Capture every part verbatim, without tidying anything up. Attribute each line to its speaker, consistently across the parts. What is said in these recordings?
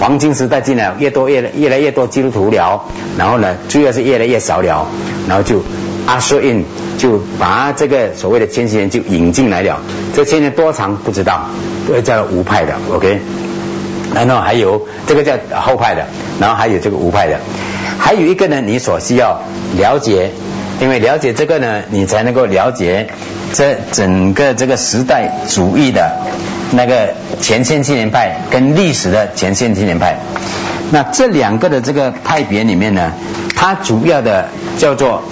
Speaker 1: 黄金时代进来，越多越越来越多基督徒了，然后呢，主要是越来越少了，然后就 usher in 就把这个所谓的千禧年就引进来了。这千年多长不知道，这个叫无派的 ，OK。然后还有这个叫后派的，然后还有这个无派的，还有一个呢，你所需要了解，因为了解这个呢，你才能够了解这整个这个时代主义的那个前千禧年派跟历史的前千禧年派。那这两个的这个派别里面呢，它主要的叫做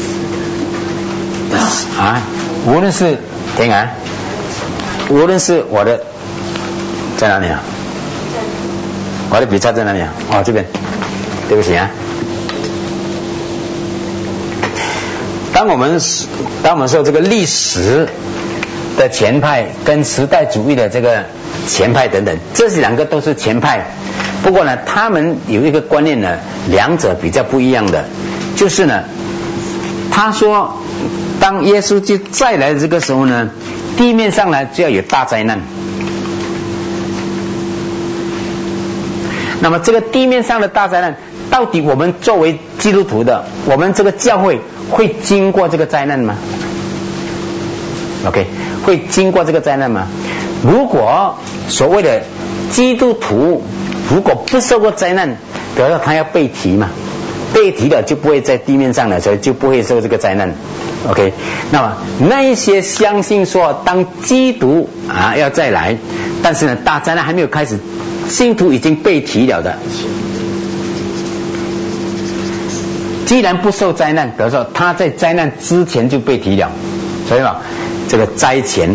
Speaker 1: 啊，无论是听啊，无论是我的在哪里啊？我的笔插在哪里啊？哦，这边，对不起啊。当我们当我们说这个历史的前派跟时代主义的这个前派等等，这两个都是前派。不过呢，他们有一个观念呢，两者比较不一样的，就是呢，他说，当耶稣就再来的这个时候呢，地面上呢就要有大灾难。那么这个地面上的大灾难，到底我们作为基督徒的，我们这个教会会经过这个灾难吗 ？OK， 会经过这个灾难吗？如果所谓的基督徒如果不受过灾难，比如说他要被提嘛，被提了就不会在地面上了，所以就不会受这个灾难。OK， 那么那一些相信说当基督啊要再来，但是呢大灾难还没有开始，信徒已经被提了的，既然不受灾难，比如说他在灾难之前就被提了，所以嘛这个灾前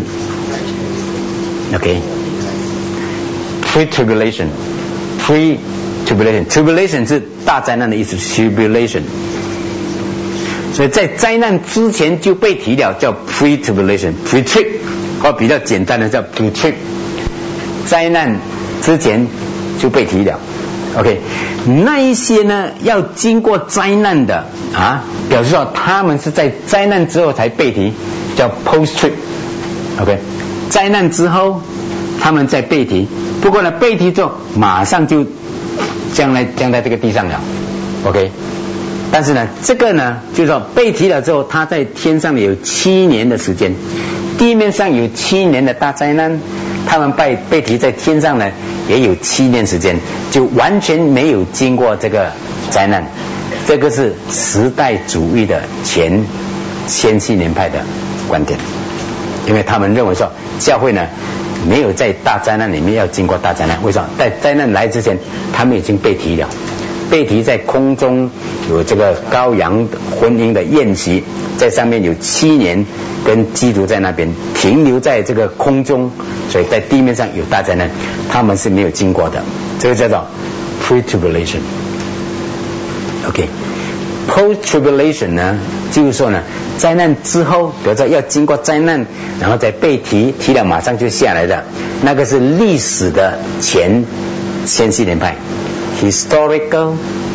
Speaker 1: OK pre tribulation pre tribulation tribulation 是大灾难的意思 tribulation， 所以在灾难之前就被提了叫 pre tribulation pre trib 或比较简单的叫 pre trib， 灾难之前就被提了 OK， 那一些呢要经过灾难的啊，表示说他们是在灾难之后才被提，叫 post trib OK， 灾难之后他们在被提，不过呢被提之后马上就降在降在这个地上了 OK， 但是呢这个呢就是说被提了之后，他在天上有七年的时间，地面上有七年的大灾难，他们被被提在天上呢也有七年时间，就完全没有经过这个灾难。这个是时代主义的前千禧年派的观点，因为他们认为说教会呢没有在大灾难里面要经过大灾难，为什么？在灾难来之前他们已经被提了，被提在空中有这个羔羊婚姻的宴席，在上面有七年跟基督在那边停留在这个空中，所以在地面上有大灾难他们是没有经过的，这个叫做 pre-tribulation OK， post-tribulation 呢就是说呢灾难之后，比如说要经过灾难然后再被提，提了马上就下来的，那个是历史的前千禧年派 historical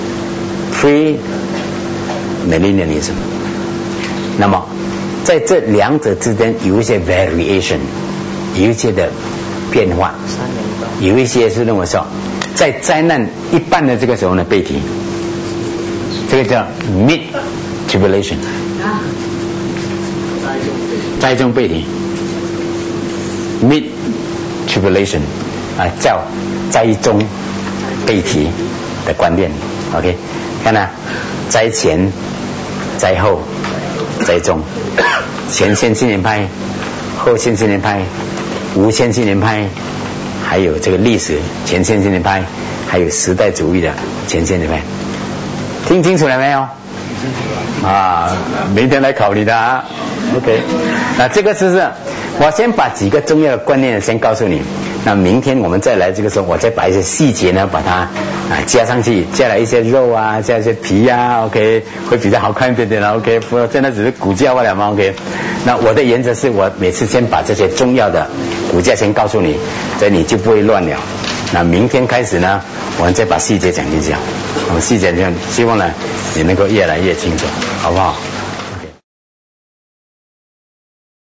Speaker 1: pre-millennialism。 那么在这两者之间有一些 variation， 有一些的变化，有一些是认为说在灾难一半的这个时候呢被提，这个叫 mid tribulation， 灾中被提 mid tribulation 啊，叫灾中被提的观念 OK， 看啊，灾前灾后灾中，前千禧年派后千禧年派无千禧年派，还有这个历史前千禧年派，还有时代主义的前千禧年派，听清楚了没有啊？明天来考虑的啊 OK， 那这个是不是我先把几个重要的观念先告诉你，那明天我们再来这个时候我再把一些细节呢把它啊加上去，加了一些肉啊，加一些皮啊 OK， 会比较好看一点点 OK， 不过真的只是骨架罢了嘛 OK。 那我的原则是我每次先把这些重要的骨架先告诉你，所以你就不会乱了。那明天开始呢我们再把细节讲一讲，我们细节讲，希望呢你能够越来越清楚，好不好？